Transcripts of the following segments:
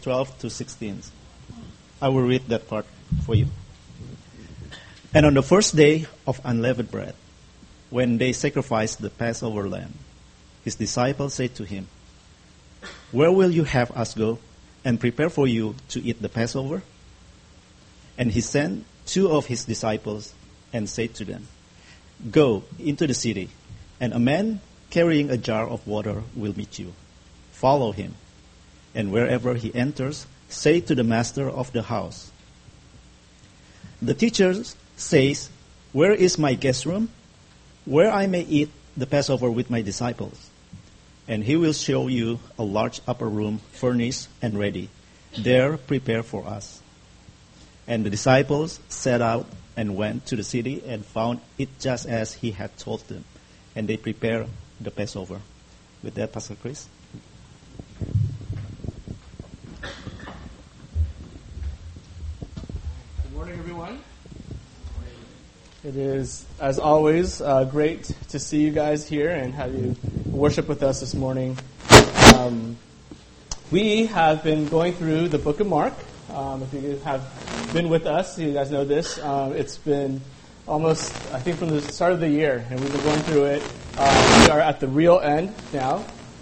12 to 16. I will read that part for you. And on the first day of unleavened bread, when they sacrificed the Passover lamb, his disciples said to him, "Where will you have us go and prepare for you to eat the Passover?" And he sent 2 of his disciples and said to them, "Go into the city, and a man carrying a jar of water will meet you. Follow him, and wherever he enters, say to the master of the house, 'The teacher says, where is my guest room, where I may eat the Passover with my disciples?' And he will show you a large upper room, furnished and ready. There prepare for us." And the disciples set out and went to the city and found it just as he had told them. And they prepared the Passover. With that, Pastor Chris. Good morning, everyone. It is, as always, great to see you guys here and have you worship with us this morning. We have been going through the book of Mark. If you have been with us, you guys know this. It's been almost, I think, from the start of the year, and we've been going through it. We are at the real end now.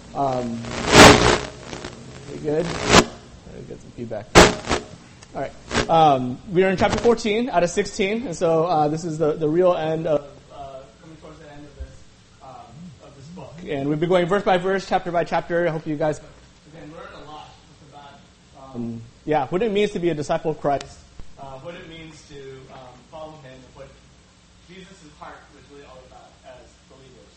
Pretty good. Get some feedback. All right. We are in chapter 14 out of 16, and so this is the real end of coming towards the end of this book. And we've been going verse by verse, chapter by chapter. I hope you guys again learn a lot about what it means to be a disciple of Christ, what it means to follow Him, what Jesus' heart was really all about as believers.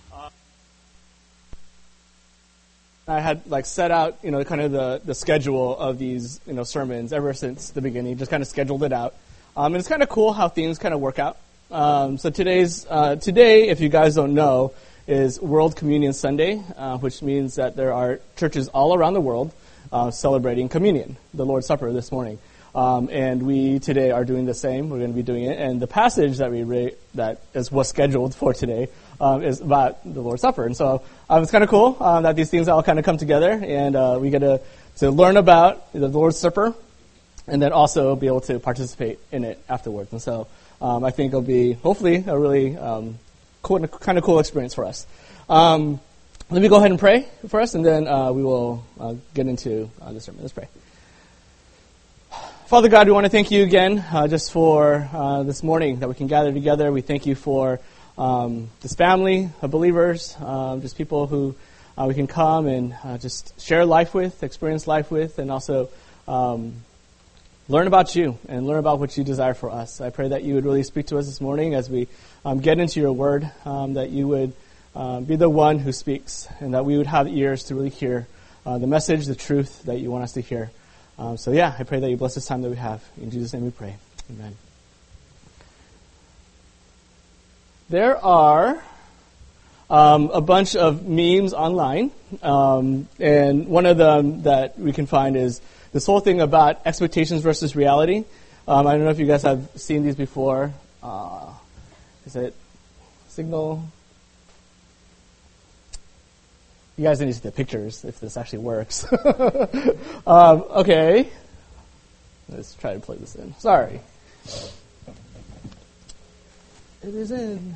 I had set out, kind of the schedule of these, sermons ever since the beginning. Just kind of scheduled it out, and it's kind of cool how things kind of work out. So today, if you guys don't know, is World Communion Sunday, which means that there are churches all around the world celebrating communion, the Lord's Supper, this morning. And we today are doing the same. We're going to be doing it, and the passage that we read that was scheduled for today is about the Lord's Supper. And so it's kind of cool that these things all kind of come together, and we get to learn about the Lord's Supper, and then also be able to participate in it afterwards. And so I think it'll be hopefully a really cool experience for us. Let me go ahead and pray for us, and then we will get into the sermon. Let's pray. Father God, we want to thank you again just for this morning that we can gather together. We thank you for this family of believers, just people who we can come and just share life with, experience life with, and also learn about you and learn about what you desire for us. I pray that you would really speak to us this morning as we get into your word, that you would be the one who speaks, and that we would have ears to really hear the message, the truth that you want us to hear. I pray that you bless this time that we have. In Jesus' name we pray. Amen. There are a bunch of memes online, and one of them that we can find is this whole thing about expectations versus reality. I don't know if you guys have seen these before. Is it Signal? You guys need to see the pictures if this actually works. Okay. Let's try to plug this in. Sorry. It is in.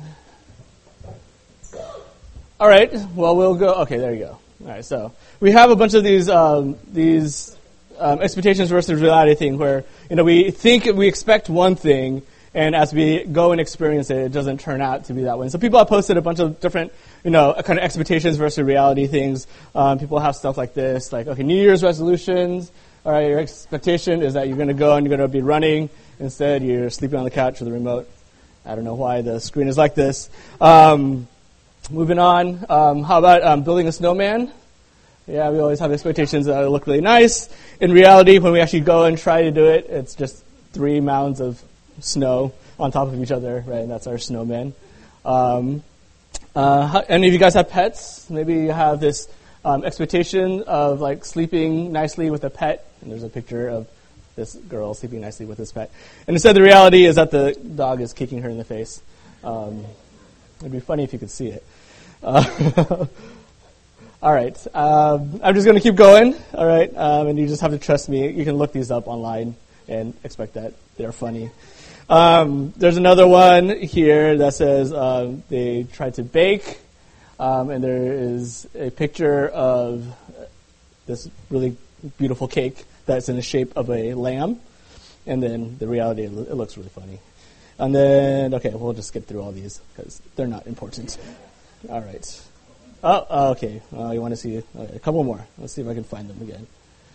All right. Well, we'll go. Okay, there you go. All right. So we have a bunch of these expectations versus reality thing where we think we expect one thing, and as we go and experience it, it doesn't turn out to be that way. And so people have posted a bunch of different, kind of expectations versus reality things. People have stuff like this, like, okay, New Year's resolutions. All right, your expectation is that you're going to go and you're going to be running. Instead, you're sleeping on the couch with the remote. I don't know why the screen is like this. Moving on, how about building a snowman? Yeah, we always have expectations that look really nice. In reality, when we actually go and try to do it, it's just 3 mounds of snow on top of each other, right? And that's our snowman. Any of you guys have pets? Maybe you have this expectation of sleeping nicely with a pet, and there's a picture of this girl sleeping nicely with this pet. And instead, the reality is that the dog is kicking her in the face. It'd be funny if you could see it. All right. I'm just going to keep going. All right. And you just have to trust me. You can look these up online and expect that they're funny. There's another one here that says they tried to bake, and there is a picture of this really beautiful cake that's in the shape of a lamb. And then the reality, it looks really funny. And then, okay, we'll just skip through all these because they're not important. All right. Oh, okay. You want to see a couple more. Let's see if I can find them again.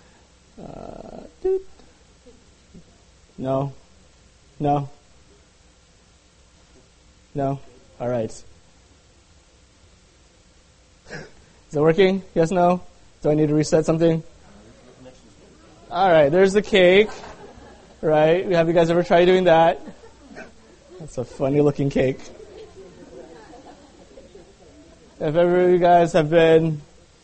No. No. No. All right. Is it working? Yes, no? Do I need to reset something? All right, there's the cake. Right? Have you guys ever tried doing that? That's a funny looking cake. If ever you guys have been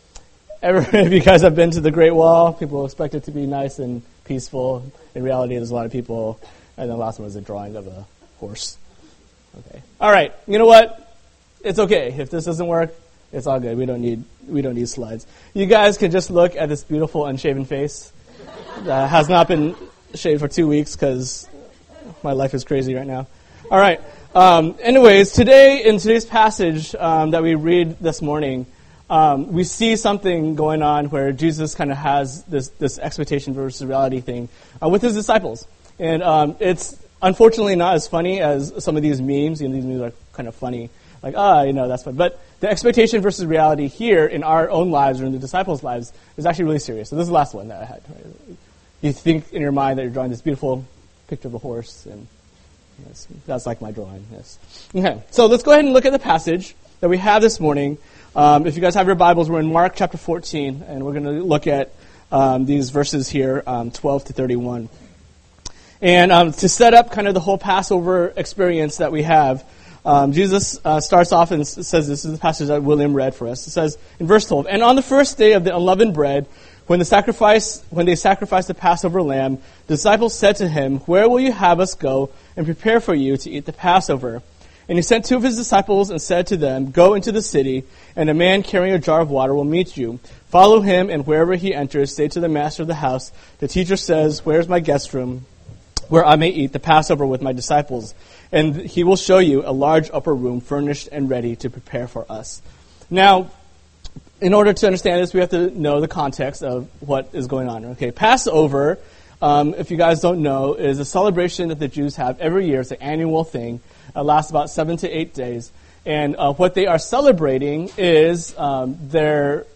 to the Great Wall, people expect it to be nice and peaceful. In reality, there's a lot of people. And the last one was a drawing of a horse. Okay. All right. You know what? It's okay. If this doesn't work, it's all good. We don't need slides. You guys can just look at this beautiful unshaven face that has not been shaved for 2 weeks because my life is crazy right now. All right. Anyways, in today's passage that we read this morning, we see something going on where Jesus kind of has this expectation versus reality thing with his disciples. And it's unfortunately not as funny as some of these memes. These memes are kind of funny. Like, that's fun. But the expectation versus reality here in our own lives or in the disciples' lives is actually really serious. So this is the last one that I had. Right? You think in your mind that you're drawing this beautiful picture of a horse, and yes, that's like my drawing. Yes. Okay, so let's go ahead and look at the passage that we have this morning. If you guys have your Bibles, we're in Mark chapter 14, and we're going to look at these verses here, 12 to 31. And to set up kind of the whole Passover experience that we have, Jesus starts off and says, this is the passage that William read for us. It says in verse 12, "And on the first day of the unleavened bread, when they sacrificed the Passover lamb, the disciples said to him, 'Where will you have us go and prepare for you to eat the Passover?' And he sent 2 of his disciples and said to them, 'Go into the city, and a man carrying a jar of water will meet you. Follow him, and wherever he enters, say to the master of the house, the teacher says, "Where's my guest room, where I may eat the Passover with my disciples?" And he will show you a large upper room furnished and ready to prepare for us.'" Now, in order to understand this, we have to know the context of what is going on. Okay, Passover, if you guys don't know, is a celebration that the Jews have every year. It's an annual thing. It lasts about 7 to 8 days. And what they are celebrating is God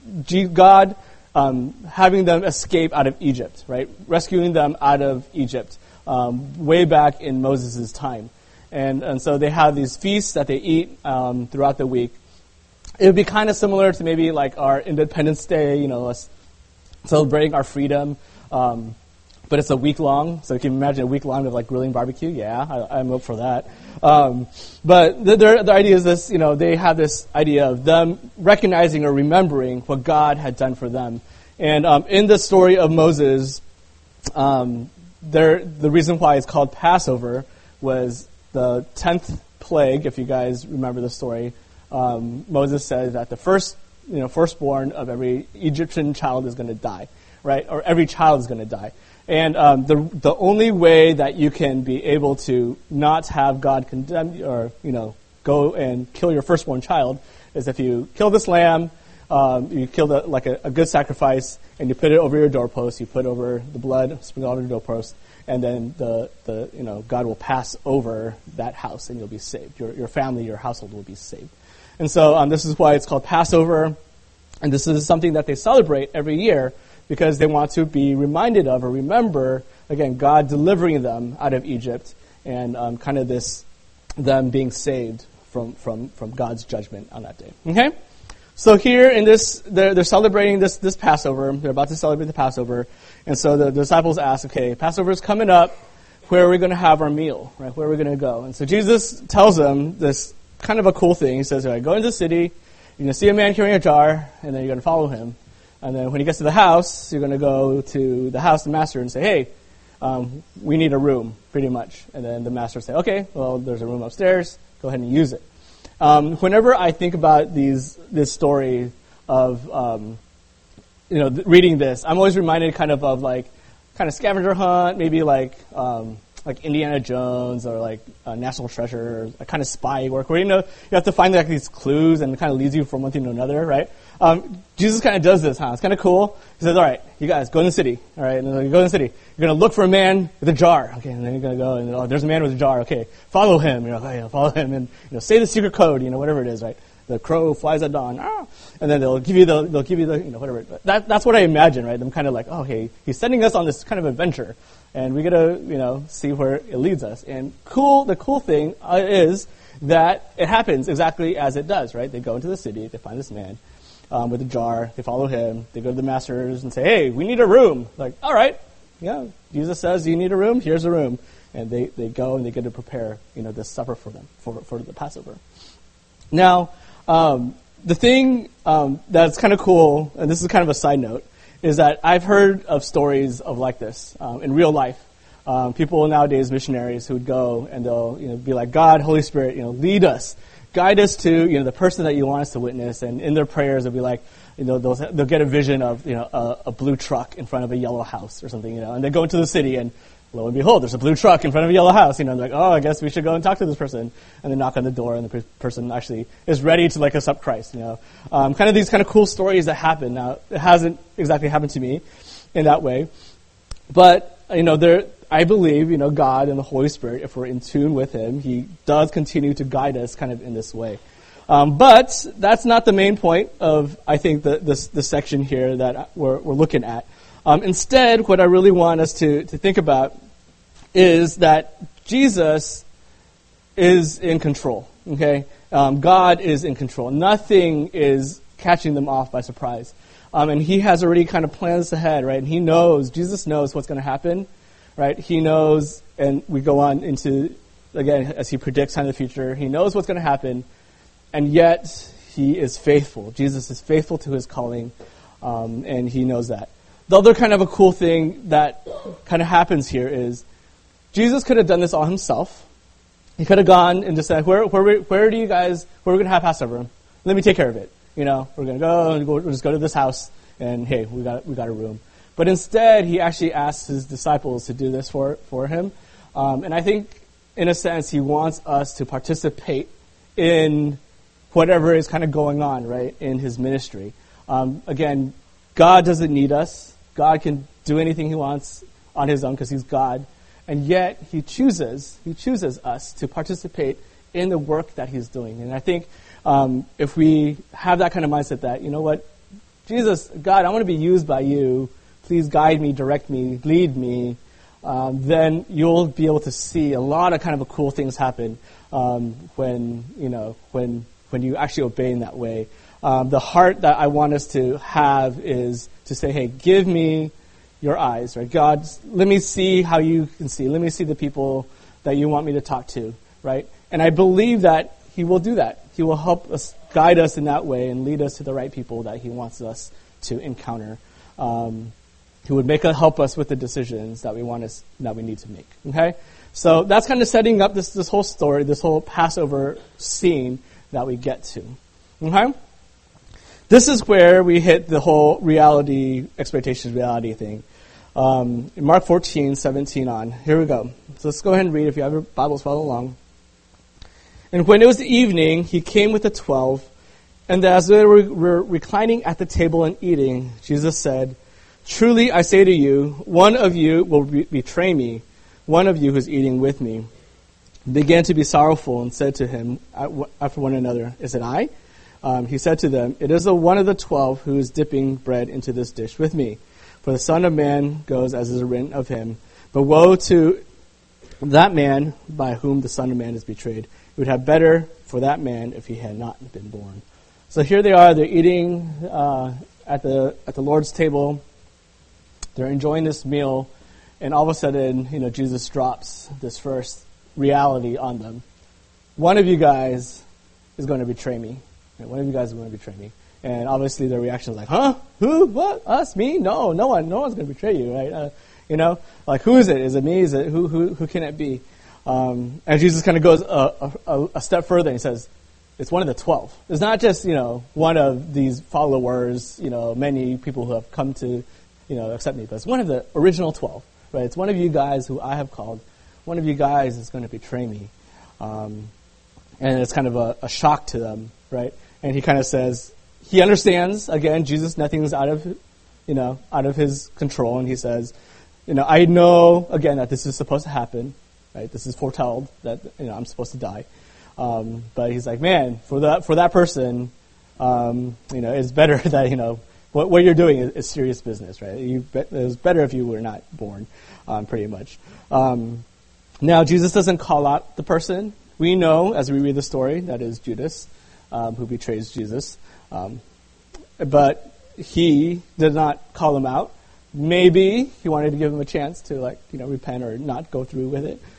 having them escape out of Egypt, right? Rescuing them out of Egypt way back in Moses' time. And so they have these feasts that they eat throughout the week. It would be kind of similar to maybe like our Independence Day, us celebrating our freedom. But it's a week long, so you can imagine a week long of like grilling barbecue. Yeah, I'm up for that. But the idea is this, they have this idea of them recognizing or remembering what God had done for them. And in the story of Moses, the reason why it's called Passover was the 10th plague, if you guys remember the story. Moses said that the firstborn of every Egyptian child is going to die, right? Or every child is going to die. And the only way that you can be able to not have God condemn you or, go and kill your firstborn child is if you kill this lamb, you kill a good sacrifice, and you put it over your doorpost. You put over the blood, sprinkle over your doorpost, and then God will pass over that house, and you'll be saved. Your family, your household will be saved. And so this is why it's called Passover, and this is something that they celebrate every year because they want to be reminded of or remember, again, God delivering them out of Egypt and kind of them being saved from God's judgment on that day. Okay? So here in this, they're celebrating this Passover. They're about to celebrate the Passover. And so the disciples ask, okay, Passover is coming up. Where are we going to have our meal? Right? Where are we going to go? And so Jesus tells them this kind of a cool thing. He says, all right, go into the city. You're going to see a man carrying a jar, and then you're going to follow him. And then when he gets to the house, you're going to go to the house, the master, and say, hey, we need a room, pretty much. And then the master will say, okay, well, there's a room upstairs. Go ahead and use it. Whenever I think about this story, reading this, I'm always reminded kind of scavenger hunt, maybe like Indiana Jones or like National Treasure, or kind of spy work, where you have to find like these clues and it kind of leads you from one thing to another, right? Jesus kind of does this, huh? It's kind of cool. He says, all right, you guys, go in the city, all right? And then you go in the city. You're going to look for a man with a jar, okay? And then you're going to go and, there's a man with a jar, okay? Follow him, follow him, and say the secret code, whatever it is, right? The crow flies at dawn, and then they'll give you the whatever. That's what I imagine, right? I'm kind of like, oh, okay, he's sending us on this kind of adventure, and we got to, see where it leads us. And the cool thing is that it happens exactly as it does, right? They go into the city, they find this man with a jar, they follow him, they go to the masters and say, hey, we need a room. Like, all right, yeah, Jesus says, you need a room, here's a room. And they go and they get to prepare, this supper for them, for the Passover. Now, the thing that's kind of cool, and this is kind of a side note, is that I've heard of stories of like this in real life. People nowadays, missionaries, who would go and they'll be like, God, Holy Spirit, lead us, guide us to the person that you want us to witness. And in their prayers, they'll be like, they'll get a vision of a blue truck in front of a yellow house or something, and they go into the city and lo and behold, there's a blue truck in front of a yellow house. They're like, oh, I guess we should go and talk to this person. And they knock on the door, and the person actually is ready to accept Christ. Kind of these kind of cool stories that happen. Now, it hasn't exactly happened to me in that way, but I believe God and the Holy Spirit, if we're in tune with Him, He does continue to guide us kind of in this way. But that's not the main point of, I think, the section here that we're looking at. Instead, what I really want us to think about is that Jesus is in control, okay? God is in control. Nothing is catching them off by surprise. And He has already kind of plans ahead, right? And Jesus knows what's going to happen, right? He knows, and we go on into, again, as He predicts kind of the future, He knows what's going to happen, and yet He is faithful. Jesus is faithful to His calling, and He knows that. The other kind of a cool thing that kind of happens here is Jesus could have done this all Himself. He could have gone and just said, where are we going to have Passover? Let me take care of it. We're going to go and we'll just go to this house, and hey, we got a room. But instead, He actually asked His disciples to do this for Him. And I think, in a sense, He wants us to participate in whatever is kind of going on, right, in His ministry. Again, God doesn't need us. God can do anything He wants on His own because He's God. And yet, He chooses us to participate in the work that He's doing. And I think if we have that kind of mindset that, Jesus, God, I want to be used by You. Please guide me, direct me, lead me. Then you'll be able to see a lot of kind of cool things happen when you actually obey in that way. The heart that I want us to have is to say, hey, give me your eyes, right? God, let me see how You can see. Let me see the people that You want me to talk to, right? And I believe that He will do that. He will help us, guide us in that way and lead us to the right people that He wants us to encounter. He would help us with the decisions that we need to make, okay? So that's kind of setting up this whole story, this whole Passover scene that we get to, okay? This is where we hit the whole expectations reality thing. In Mark 14:17 on. Here we go. So let's go ahead and read. If you have your Bibles, follow along. And when it was the evening, He came with the 12, and as they were reclining at the table and eating, Jesus said, truly I say to you, one of you will betray me, one of you who's eating with me. They began to be sorrowful and said to Him after one another, is it I? He said to them, it is the one of the 12 who is dipping bread into this dish with me. For the Son of Man goes as is written of Him. But woe to that man by whom the Son of Man is betrayed. It would have better for that man if he had not been born. So here they are. They're eating at the Lord's table. They're enjoying this meal. And all of a sudden, Jesus drops this first reality on them. One of you guys is going to betray me. One of you guys is going to betray me. And obviously their reaction is like, huh? Who? What? Us? Me? No one. No one's going to betray you, right? Like, who is it? Is it me? Is it who can it be? And Jesus kind of goes a step further and he says, It's one of the 12. It's not just, one of these followers, many people who have come to, accept me, but it's one of the original 12, right? It's one of you guys who I have called. One of you guys is going to betray me. And it's kind of a shock to them, right? And he kind of says, he understands, again, Jesus, nothing's out of his control, and he says, I know, again, that this is supposed to happen, right? This is foretold that, I'm supposed to die. But he's like, man, for that person, it's better that, what you're doing is serious business, right? It was better if you were not born, pretty much. Now, Jesus doesn't call out the person. We know, as we read the story, that is Judas, who betrays Jesus. But he did not call him out. Maybe he wanted to give him a chance to, repent or not go through with it.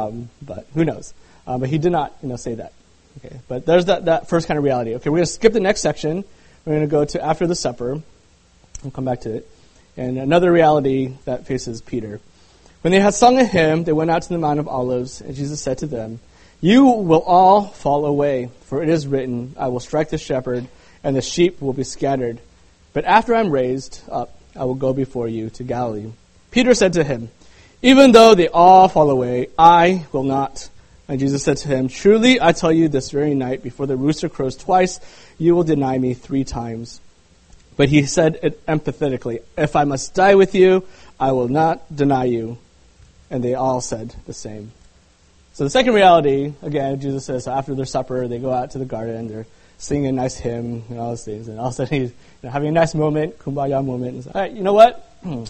But who knows? But he did not, say that. Okay, but there's that first kind of reality. Okay, we're going to skip the next section. We're going to go to after the supper. We'll come back to it. And another reality that faces Peter. When they had sung a hymn, they went out to the Mount of Olives, and Jesus said to them, "You will all fall away, for it is written, I will strike the shepherd, and the sheep will be scattered. But after I'm raised up, I will go before you to Galilee." Peter said to him, "Even though they all fall away, I will not." And Jesus said to him, "Truly, I tell you, this very night, before the rooster crows twice, you will deny me 3 times. But he said it empathetically, "If I must die with you, I will not deny you." And they all said the same. So the second reality, again, Jesus says, so after their supper, they go out to the garden, they're singing a nice hymn and all those things. And all of a sudden he's having a nice moment, kumbaya moment. And says, all right, you know what?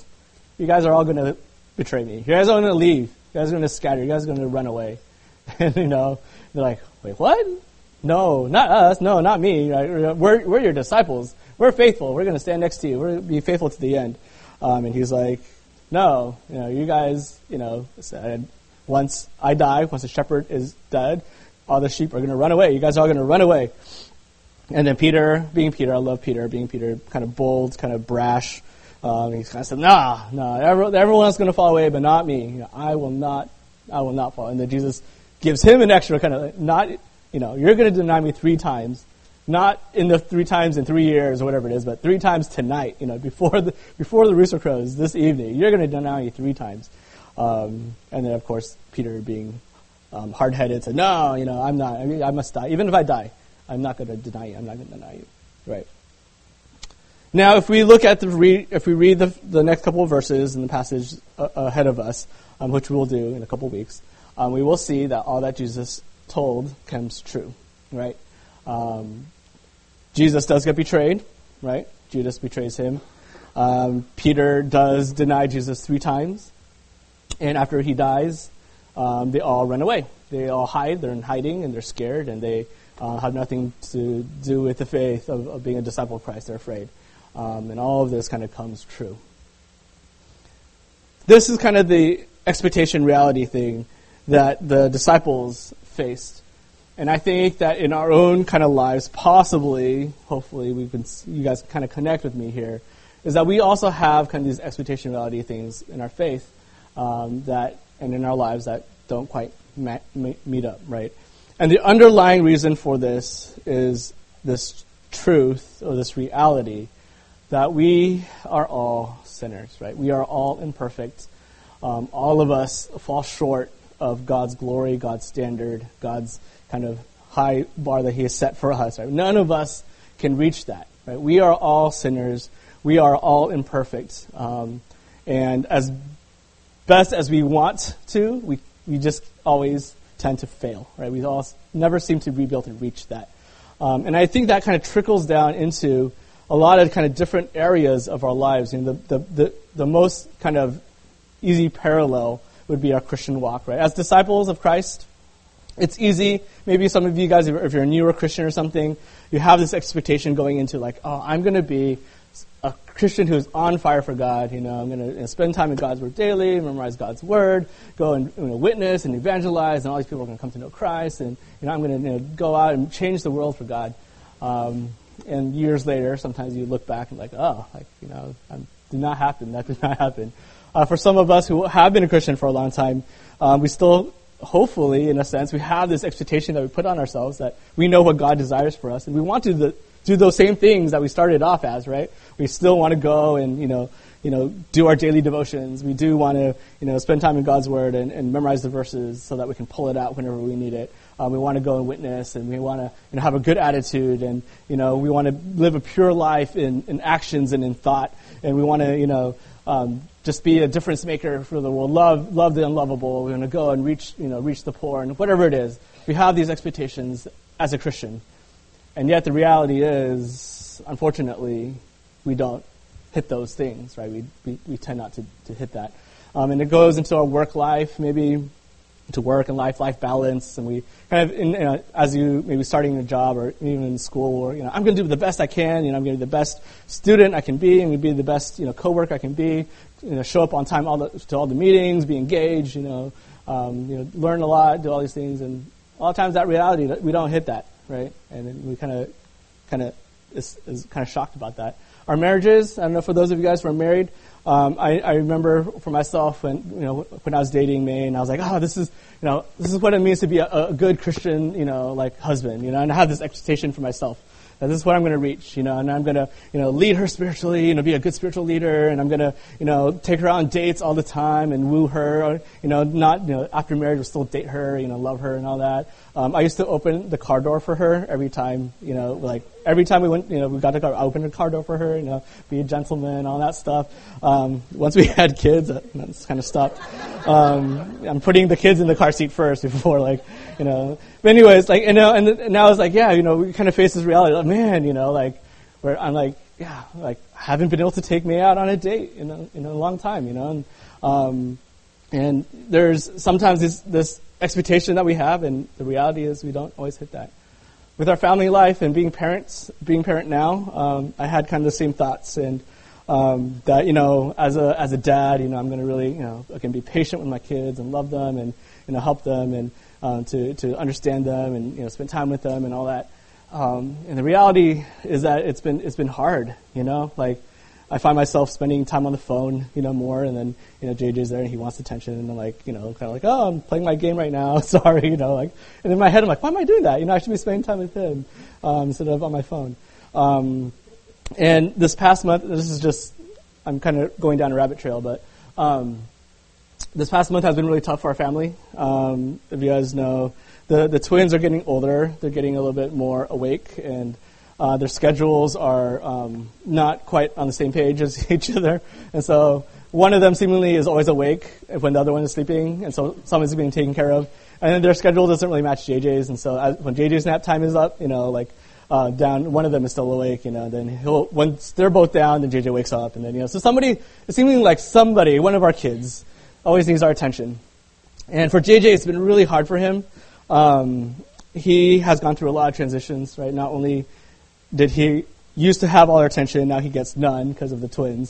You guys are all going to betray me. You guys are going to leave. You guys are going to scatter. You guys are going to run away. And, they're like, wait, what? No, not us. No, not me. We're your disciples. We're faithful. We're going to stand next to you. We're going to be faithful to the end. And he's like, no, you guys, said, once I die, once the shepherd is dead, all the sheep are going to run away. You guys are all going to run away. And then Peter, being Peter, I love Peter, being Peter, kind of bold, kind of brash. He's kind of said, no, everyone else is going to fall away, but not me. I will not fall. And then Jesus gives him an extra kind of, you're going to deny me 3 times. Not in the 3 times in 3 years or whatever it is, but 3 times tonight, before the rooster crows this evening. You're going to deny me 3 times. And then, of course, Peter being hard-headed said, no, I'm not. I must die. Even if I die, I'm not going to deny you. I'm not going to deny you. Right. Now, if we look at if we read the next couple of verses in the passage ahead of us, which we will do in a couple of weeks, we will see that all that Jesus told comes true. Right. Jesus does get betrayed, right? Judas betrays him. Peter does deny Jesus 3 times. And after he dies, they all run away. They all hide. They're in hiding, and they're scared, and they have nothing to do with the faith of being a disciple of Christ. They're afraid. And all of this kind of comes true. This is kind of the expectation reality thing that the disciples faced. And I think that in our own kind of lives, possibly, hopefully, you guys kind of connect with me here, is that we also have kind of these expectation reality things in our faith and in our lives that don't quite meet up, right? And the underlying reason for this is this truth or this reality that we are all sinners, right? We are all imperfect. All of us fall short of God's glory, God's standard, God's kind of high bar that he has set for us. Right? None of us can reach that. Right? We are all sinners. We are all imperfect. And as best as we want to, we just always tend to fail. Right? We all never seem to be able to reach that. And I think that kind of trickles down into a lot of kind of different areas of our lives. The most kind of easy parallel would be our Christian walk. Right? As disciples of Christ, it's easy. Maybe some of you guys, if you're a newer Christian or something, you have this expectation going into I'm going to be a Christian who's on fire for God. I'm going to spend time in God's Word daily, memorize God's Word, go and witness and evangelize, and all these people are going to come to know Christ. And I'm going to go out and change the world for God. And years later, sometimes you look back and did not happen. That did not happen. For some of us who have been a Christian for a long time, we still hopefully, in a sense, we have this expectation that we put on ourselves that we know what God desires for us, and we want to do those same things that we started off as, right? We still want to go and, do our daily devotions. We do want to, spend time in God's Word and memorize the verses so that we can pull it out whenever we need it. We want to go and witness, and we want to have a good attitude, and we want to live a pure life in actions and in thought, and we want to just be a difference maker for the world. Love the unlovable. We're going to go and reach the poor, and whatever it is. We have these expectations as a Christian, and yet the reality is, unfortunately, we don't hit those things, right? We tend not to hit that. And it goes into our work life, maybe to work and life balance, and we kind of, as you maybe starting a job or even in school, or, I'm going to do the best I can, I'm going to be the best student I can be, I'm going to be the best, coworker I can be, show up on time to all the meetings, be engaged, learn a lot, do all these things, and a lot of times that reality, we don't hit that, right? And then we kind of is kind of shocked about that. Our marriages, I don't know, for those of you guys who are married, I remember for myself when I was dating May, and I was like, this is what it means to be a good Christian, husband, and I have this expectation for myself. That this is what I'm going to reach, and I'm going to, lead her spiritually, be a good spiritual leader, and I'm going to, take her on dates all the time and woo her, not, after marriage we'll still date her, love her and all that. I used to open the car door for her every time, every time we went, we got to go, I opened the car door for her, be a gentleman, all that stuff. Once we had kids, it's kind of stopped. I'm putting the kids in the car seat first before, but anyways, and now it's we kind of face this reality, man, where I'm I haven't been able to take May out on a date in a long time, and there's sometimes this expectation that we have, and the reality is we don't always hit that. With our family life and being parent now, I had kind of the same thoughts, and that as a dad, I'm going to really I can be patient with my kids and love them and help them and to understand them and spend time with them and all that. And the reality is that it's been hard. I find myself spending time on the phone, more, and then, JJ's there and he wants attention, and I'm kind of oh, I'm playing my game right now, sorry, and in my head I'm like, why am I doing that? I should be spending time with him, instead of on my phone. And this past month, I'm kind of going down a rabbit trail, but, this past month has been really tough for our family. If you guys know, the twins are getting older, they're getting a little bit more awake, and their schedules are not quite on the same page as each other. And so one of them seemingly is always awake when the other one is sleeping, and so someone's being taken care of. And then their schedule doesn't really match JJ's, and so when JJ's nap time is up, down, one of them is still awake, then once they're both down, then JJ wakes up, and then, so it's seeming like somebody, one of our kids, always needs our attention. And for JJ, it's been really hard for him. He has gone through a lot of transitions, right? Not only did he used to have all our attention, now he gets none because of the twins.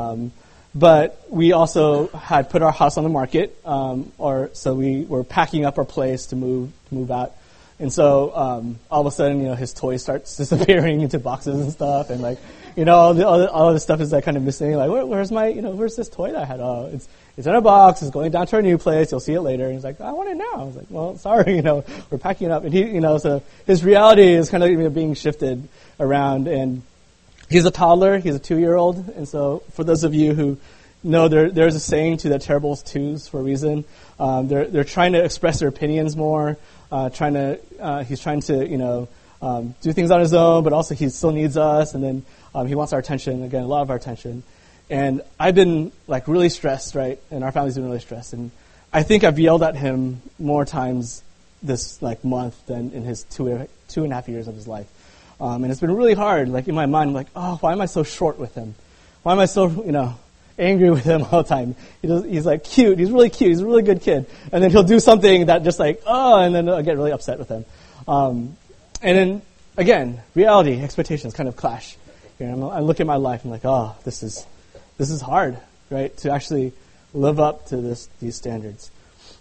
But we also had put our house on the market, so we were packing up our place to move out. And so all of a sudden, his toys starts disappearing into boxes and stuff, and all the stuff is kind of missing. Where's my, where's this toy that I had? Oh, it's in a box. It's going down to our new place. You'll see it later. And he's like, I want it now. I was like, well, sorry, we're packing it up. And he, so his reality is kind of being shifted around. And he's a toddler. He's a 2-year-old. And so for those of you who know, there's a saying to the terrible twos for a reason. They're trying to express their opinions more. He's trying to, do things on his own, but also he still needs us. And then he wants our attention, again, a lot of our attention. And I've been really stressed, right? And our family's been really stressed. And I think I've yelled at him more times this month than in his 2.5 years of his life. And it's been really hard. In my mind, I'm like, oh, why am I so short with him? Why am I so, angry with him all the time? He's cute. He's really cute. He's a really good kid. And then he'll do something that just and then I'll get really upset with him. And then, again, reality, expectations kind of clash. I look at my life and I'm like, oh, this is hard, right? To actually live up to these standards.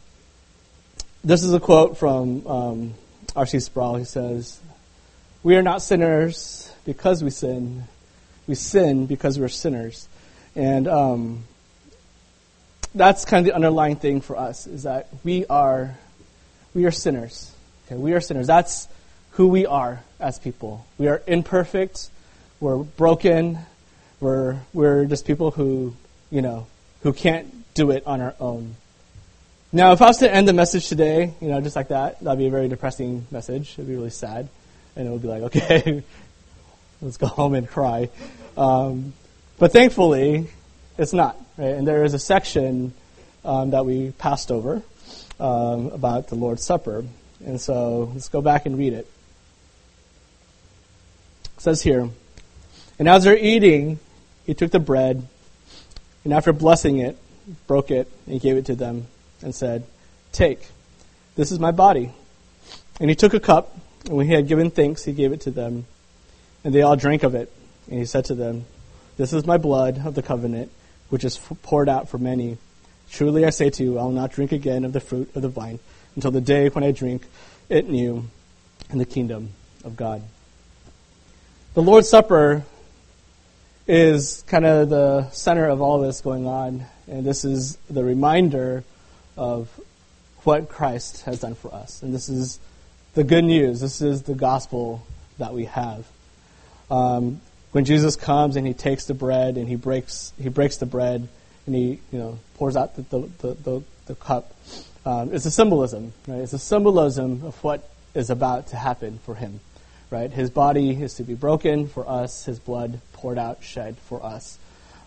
This is a quote from R.C. Sproul. He says, "We are not sinners because we sin. We sin because we're sinners." And that's kind of the underlying thing for us, is that we are we are sinners. Okay, we are sinners. That's who we are as people. We are imperfect. We're broken. We're just people who can't do it on our own. Now, if I was to end the message today, just like that, that'd be a very depressing message. It'd be really sad. And it would be like, okay, let's go home and cry. But thankfully, it's not. Right? And there is a section that we passed over about the Lord's Supper. And so let's go back and read it. It says here, "And as they're eating, he took the bread, and after blessing it, broke it, and he gave it to them, and said, 'Take, this is my body.' And he took a cup, and when he had given thanks, he gave it to them, and they all drank of it. And he said to them, 'This is my blood of the covenant, which is poured out for many. Truly I say to you, I will not drink again of the fruit of the vine until the day when I drink it new in the kingdom of God.'" The Lord's Supper is kind of the center of all this going on, and this is the reminder of what Christ has done for us. And this is the good news. This is the gospel that we have. When Jesus comes and he takes the bread and he breaks the bread and he pours out the cup, it's a symbolism, right? It's a symbolism of what is about to happen for him, right? His body is to be broken for us. His blood poured out, shed for us.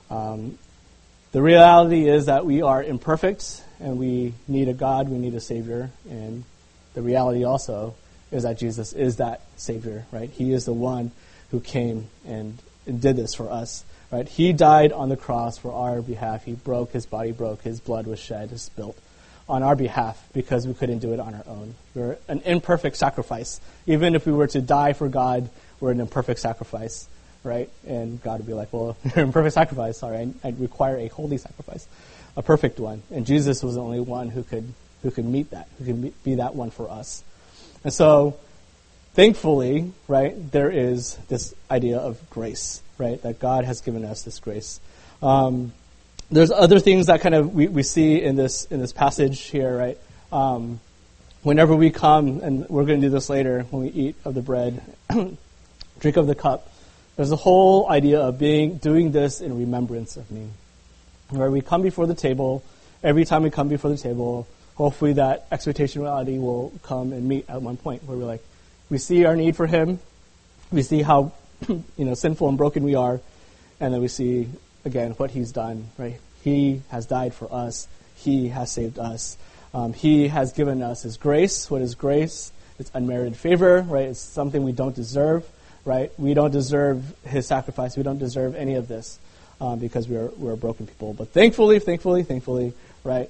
The reality is that we are imperfect and we need a God, we need a Savior. And the reality also is that Jesus is that Savior, right? He is the one who came and did this for us, right? He died on the cross for our behalf. He broke, his body broke, his blood was shed, was spilt on our behalf because we couldn't do it on our own. We're an imperfect sacrifice. Even if we were to die for God, we're an imperfect sacrifice, right? And God would be like, well, you're an imperfect sacrifice. Sorry, I require a holy sacrifice, a perfect one. And Jesus was the only one who could meet that, who could be that one for us. And so, thankfully, right, there is this idea of grace, right, that God has given us this grace. There's other things that kind of we see in this passage here, right? Whenever we come, and we're going to do this later when we eat of the bread, drink of the cup, there's a whole idea of doing this in remembrance of me. Where we come before the table, every time we come before the table, hopefully that expectation reality will come and meet at one point where we're like, we see our need for him, we see how sinful and broken we are, and then we see again what he's done, right? He has died for us. He has saved us. He has given us his grace. What is grace? It's unmerited favor, right? It's something we don't deserve, right? We don't deserve his sacrifice. We don't deserve any of this because we're broken people. But thankfully, right?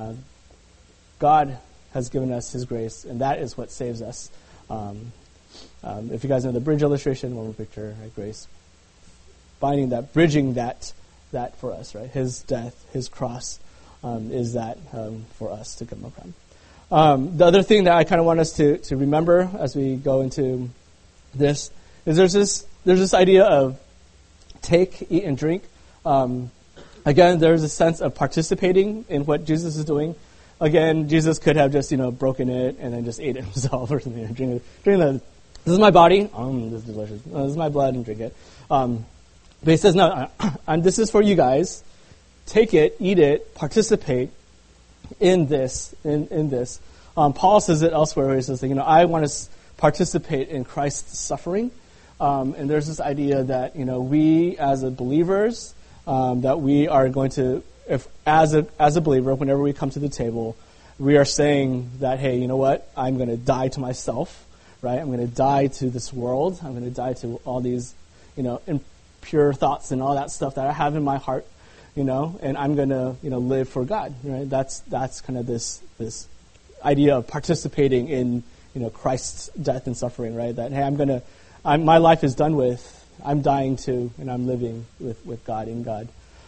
God has given us his grace, and that is what saves us. If you guys know the bridge illustration, one more picture, right? Grace, finding that, bridging that for us, right? His death, his cross, is that for us to come upon. The other thing that I kind of want us to remember as we go into this is there's this idea of take, eat, and drink. Again, there's a sense of participating in what Jesus is doing. Again, Jesus could have just broken it and then just ate it himself or something. Drink the. This is my body. This is delicious. This is my blood, and drink it. But he says, no, this is for you guys. Take it, eat it, participate in this. In this. Paul says it elsewhere where he says, I want to participate in Christ's suffering. And there's this idea that, we as believers, that we are going to, if as a believer, whenever we come to the table, we are saying that, hey, you know what? I'm going to die to myself, right? I'm going to die to this world. I'm going to die to all these, impure thoughts and all that stuff that I have in my heart, and I'm going to, live for God, right? That's kind of this idea of participating in, Christ's death and suffering, right? That, hey, my life is done with. I'm dying to, and I'm living with God, in God.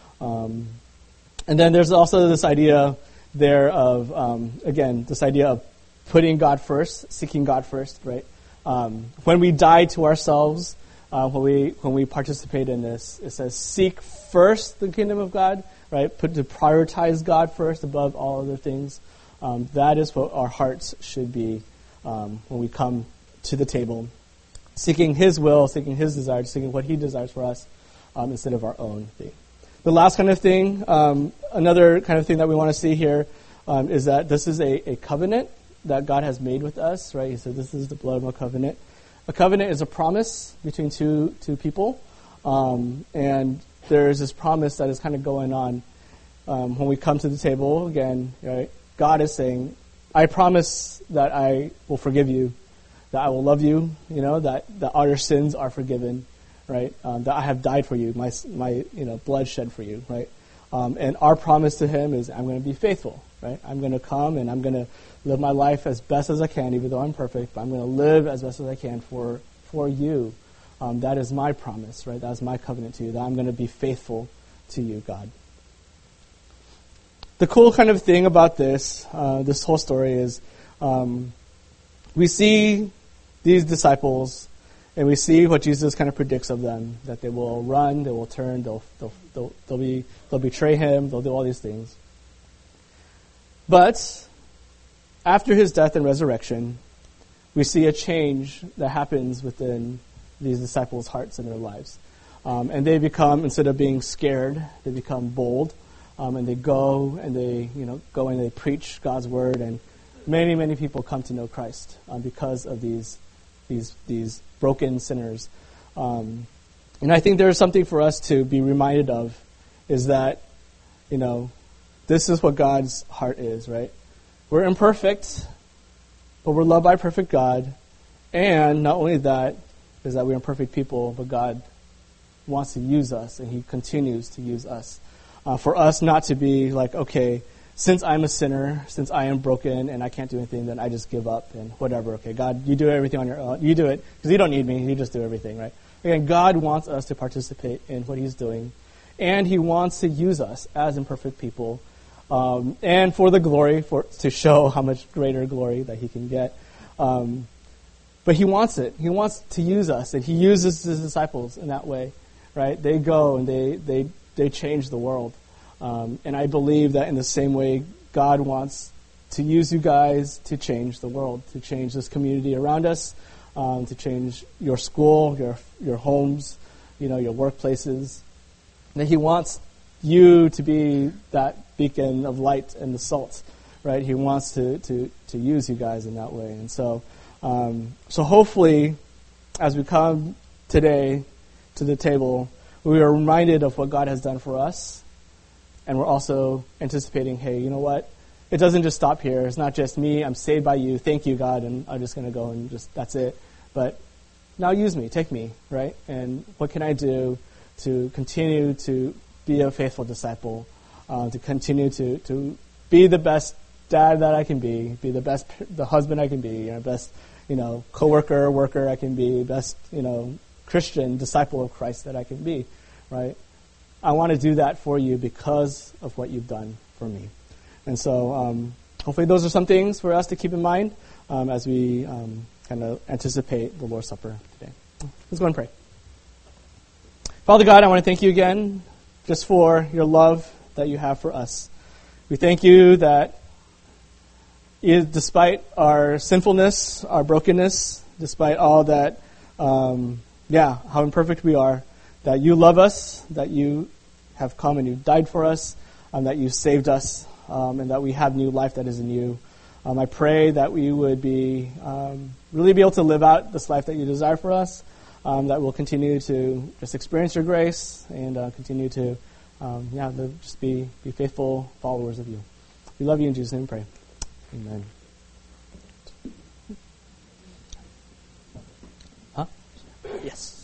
And then there's also this idea there of, again, this idea of putting God first, seeking God first, right? When we die to ourselves, when we participate in this, it says seek first the kingdom of God, right? To prioritize God first above all other things. That is what our hearts should be when we come to the table, seeking His will, seeking His desires, seeking what He desires for us instead of our own thing. The last kind of thing, another kind of thing that we want to see here is that this is a covenant that God has made with us, right? He said this is the blood of a covenant. A covenant is a promise between two people, and there is this promise that is kind of going on when we come to the table again, right? God is saying, I promise that I will forgive you, that I will love you, that all your sins are forgiven, right? That I have died for you, my blood shed for you, right? And our promise to Him is I'm going to be faithful, right? I'm going to come and I'm going to live my life as best as I can, even though I'm perfect, but I'm going to live as best as I can for you. That is my promise, right? That is my covenant to you, that I'm going to be faithful to you, God. The cool kind of thing about this whole story is we see these disciples and we see what Jesus kind of predicts of them, that they will run, they will turn, they'll betray Him, they'll do all these things. But after His death and resurrection, we see a change that happens within these disciples' hearts and their lives. And they become, instead of being scared, they become bold. And they go and they preach God's word, and many, many people come to know Christ because of these broken sinners. And I think there's something for us to be reminded of, is that, this is what God's heart is, right? We're imperfect, but we're loved by a perfect God. And not only that, is that we're imperfect people, but God wants to use us, and He continues to use us. For us not to be like, okay, since I'm a sinner, since I am broken and I can't do anything, then I just give up and whatever. Okay, God, you do everything on your own. You do it because you don't need me. You just do everything, right? Again, God wants us to participate in what He's doing, and He wants to use us as imperfect people, and for the glory, to show how much greater glory that He can get. But He wants it. He wants to use us, and He uses His disciples in that way, right? They go and they change the world. And I believe that in the same way, God wants to use you guys to change the world, to change this community around us, to change your school, your homes, your workplaces. That He wants you to be that beacon of light and the salt, right? He wants to use you guys in that way. And so hopefully, as we come today to the table, we are reminded of what God has done for us, and we're also anticipating, hey, you know what? It doesn't just stop here. It's not just me. I'm saved by you. Thank you, God, and I'm just going to go and that's it. But now use me. Take me, right? And what can I do to continue to be a faithful disciple, to continue to be the best dad that I can be the husband I can be, best, coworker, worker I can be, best, Christian disciple of Christ that I can be, right? I want to do that for you because of what you've done for me. And so hopefully those are some things for us to keep in mind as we kind of anticipate the Lord's Supper today. Let's go and pray. Father God, I want to thank you again just for your love that you have for us. We thank you that despite our sinfulness, our brokenness, despite all that, how imperfect we are, that you love us, that you have come and you died for us, that you saved us, and that we have new life that is in you. I pray that we would be really be able to live out this life that you desire for us, that we'll continue to just experience your grace and continue to just be faithful followers of you. We love you in Jesus' name we pray. Amen. Yes.